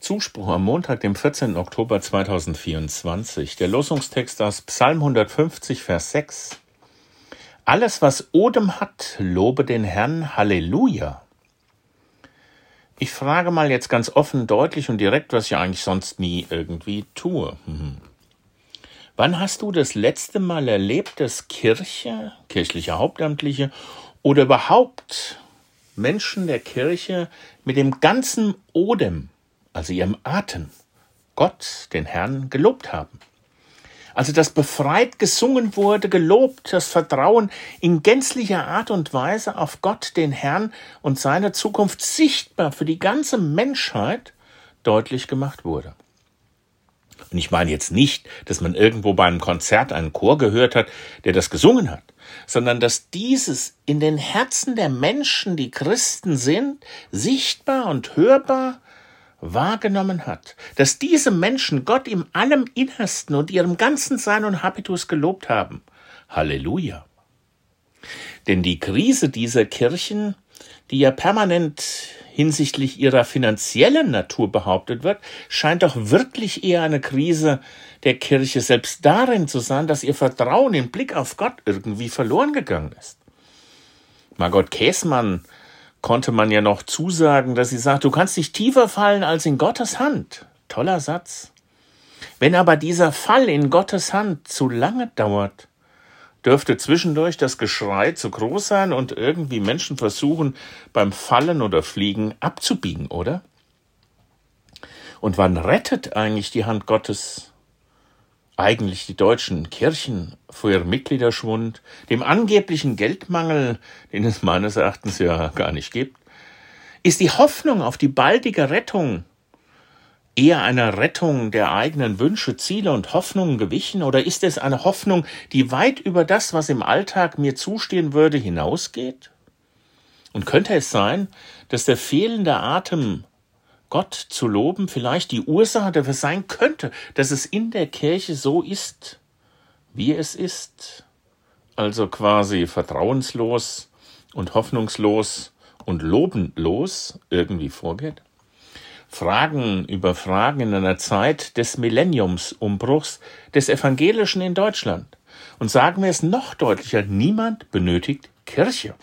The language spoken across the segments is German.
Zuspruch am Montag, dem 14. Oktober 2024. Der Losungstext aus Psalm 150, Vers 6. Alles, was Odem hat, lobe den Herrn, Halleluja. Ich frage mal jetzt ganz offen, deutlich und direkt, was ich ja eigentlich sonst nie irgendwie tue. Wann hast du das letzte Mal erlebt, dass Kirche, kirchliche Hauptamtliche oder überhaupt Menschen der Kirche mit dem ganzen Odem, also ihrem Atem, Gott, den Herrn, gelobt haben? Also dass befreit gesungen wurde, gelobt, das Vertrauen in gänzlicher Art und Weise auf Gott, den Herrn und seine Zukunft sichtbar für die ganze Menschheit deutlich gemacht wurde. Und ich meine jetzt nicht, dass man irgendwo bei einem Konzert einen Chor gehört hat, der das gesungen hat, sondern dass dieses in den Herzen der Menschen, die Christen sind, sichtbar und hörbar wahrgenommen hat, dass diese Menschen Gott im allem Innersten und ihrem ganzen Sein und Habitus gelobt haben. Halleluja! Denn die Krise dieser Kirchen, die ja permanent hinsichtlich ihrer finanziellen Natur behauptet wird, scheint doch wirklich eher eine Krise der Kirche selbst darin zu sein, dass ihr Vertrauen im Blick auf Gott irgendwie verloren gegangen ist. Margot Käßmann konnte man ja noch zusagen, dass sie sagt, du kannst nicht tiefer fallen als in Gottes Hand. Toller Satz. Wenn aber dieser Fall in Gottes Hand zu lange dauert, dürfte zwischendurch das Geschrei zu groß sein und irgendwie Menschen versuchen, beim Fallen oder Fliegen abzubiegen, oder? Und wann rettet eigentlich die Hand Gottes eigentlich die deutschen Kirchen vor ihrem Mitgliederschwund, dem angeblichen Geldmangel, den es meines Erachtens ja gar nicht gibt? Ist die Hoffnung auf die baldige Rettung eher einer Rettung der eigenen Wünsche, Ziele und Hoffnungen gewichen, oder ist es eine Hoffnung, die weit über das, was im Alltag mir zustehen würde, hinausgeht? Und könnte es sein, dass der fehlende Atem, Gott zu loben, vielleicht die Ursache dafür sein könnte, dass es in der Kirche so ist, wie es ist? Also quasi vertrauenslos und hoffnungslos und lobenlos irgendwie vorgeht? Fragen über Fragen in einer Zeit des Millenniumsumbruchs des Evangelischen in Deutschland. Und sagen wir es noch deutlicher, niemand benötigt Kirche.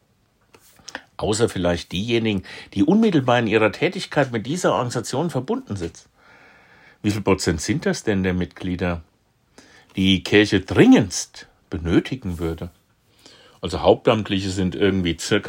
Außer vielleicht diejenigen, die unmittelbar in ihrer Tätigkeit mit dieser Organisation verbunden sind. Wie viel Prozent sind das denn der Mitglieder, die Kirche dringendst benötigen würde? Also Hauptamtliche sind irgendwie circa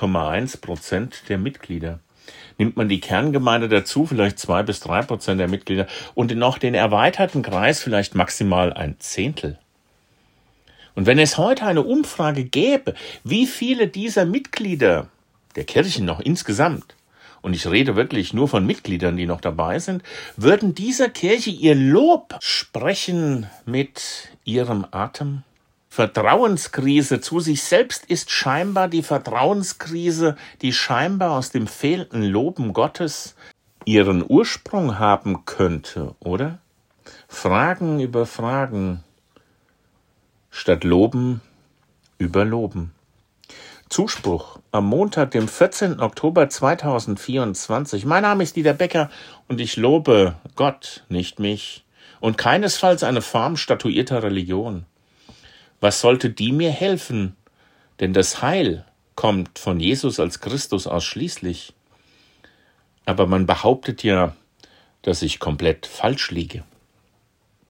0,1% der Mitglieder. Nimmt man die Kerngemeinde dazu, vielleicht 2-3% der Mitglieder und noch den erweiterten Kreis vielleicht maximal 1/10. Und wenn es heute eine Umfrage gäbe, wie viele dieser Mitglieder der Kirchen noch insgesamt, und ich rede wirklich nur von Mitgliedern, die noch dabei sind, würden dieser Kirche ihr Lob sprechen mit ihrem Atem? Vertrauenskrise zu sich selbst ist scheinbar die Vertrauenskrise, die scheinbar aus dem fehlenden Loben Gottes ihren Ursprung haben könnte, oder? Fragen über Fragen statt Loben über Loben. Zuspruch am Montag, dem 14. Oktober 2024. Mein Name ist Dieter Becker und ich lobe Gott, nicht mich, und keinesfalls eine Form statuierter Religion. Was sollte die mir helfen? Denn das Heil kommt von Jesus als Christus ausschließlich. Aber man behauptet ja, dass ich komplett falsch liege.